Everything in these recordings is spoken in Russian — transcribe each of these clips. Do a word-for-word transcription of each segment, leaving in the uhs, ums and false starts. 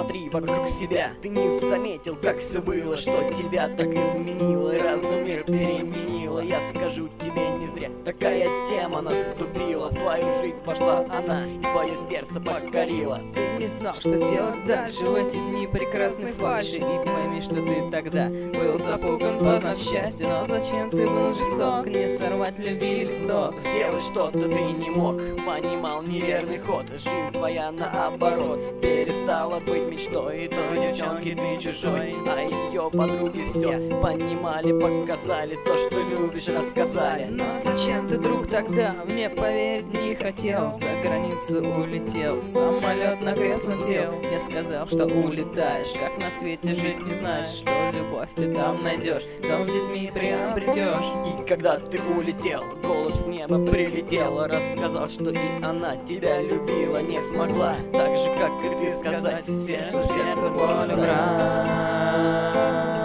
посмотри вокруг себя. Ты не заметил, как все было, что тебя так изменило, разум мир переменила. Я скажу тебе не зря, такая тема наступила. В твою жизнь вошла она и твое сердце покорила. Ты не знал, что делать дальше в эти дни прекрасной фальши. И пойми, что ты тогда был запуган, познав счастье. Но зачем ты был жесток, не сорвать любви листок? Сделать что-то ты не мог, понимал неверный ход. Жизнь твоя наоборот перестала быть мечтой. И той девчонки ты чужой, а ее подруги все понимали, показали то, что любишь, рассказали. Но зачем ты, друг, тогда мне поверить не хотел? За границу улетел, в самолет на кресло сел. Я сказал, что улетаешь, как на свете жить не знаешь, что любовь ты там найдешь, дом с детьми приобретешь. И когда ты улетел, голубь с неба прилетел, рассказал, что и она тебя любила, не смогла, так же, как и ты сказать, сердцу в сердце боль играть.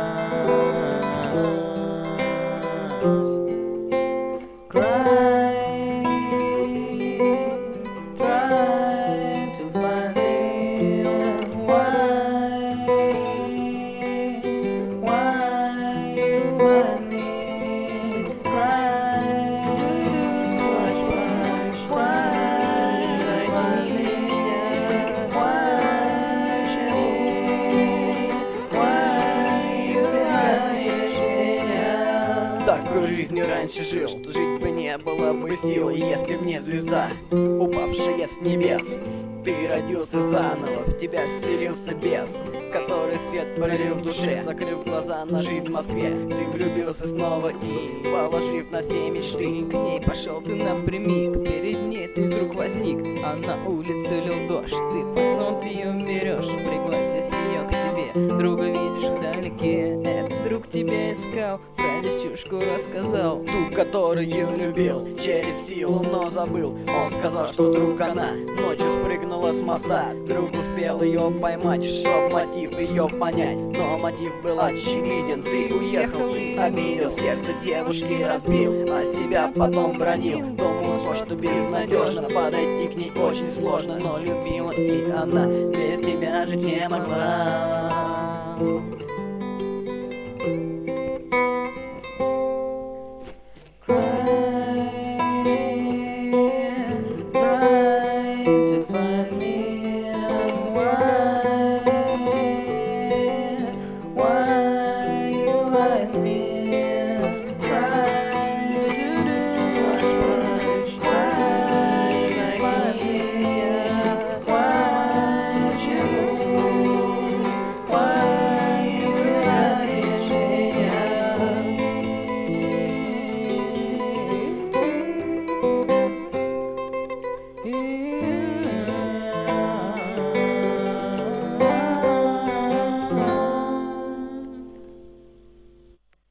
Такой жизнью раньше жил, что жить бы не было бы сил. Если б не звезда, упавшая с небес, ты родился заново, в тебя вселился бес, который свет пролил в душе, закрыв глаза на жизнь в Москве. Ты влюбился снова и, положив на все мечты, к ней пошел ты напрямик, перед ней ты вдруг возник, а на улице лил дождь. Ты под зонт ее берешь, пригласив ее к себе. Друга видишь вдалеке, этот друг тебя искал, про девчушку рассказал, ту, которую любил через силу, но забыл. Он сказал, что вдруг она ночью спрыгнула с моста. Друг успел ее поймать, чтоб мотив ее понять, но мотив был очевиден. Ты уехал и обидел, сердце девушки разбил, а себя потом бронил. Думал, что безнадежно, подойти к ней очень сложно, но любила и она без тебя жить не могла. Mm-hmm.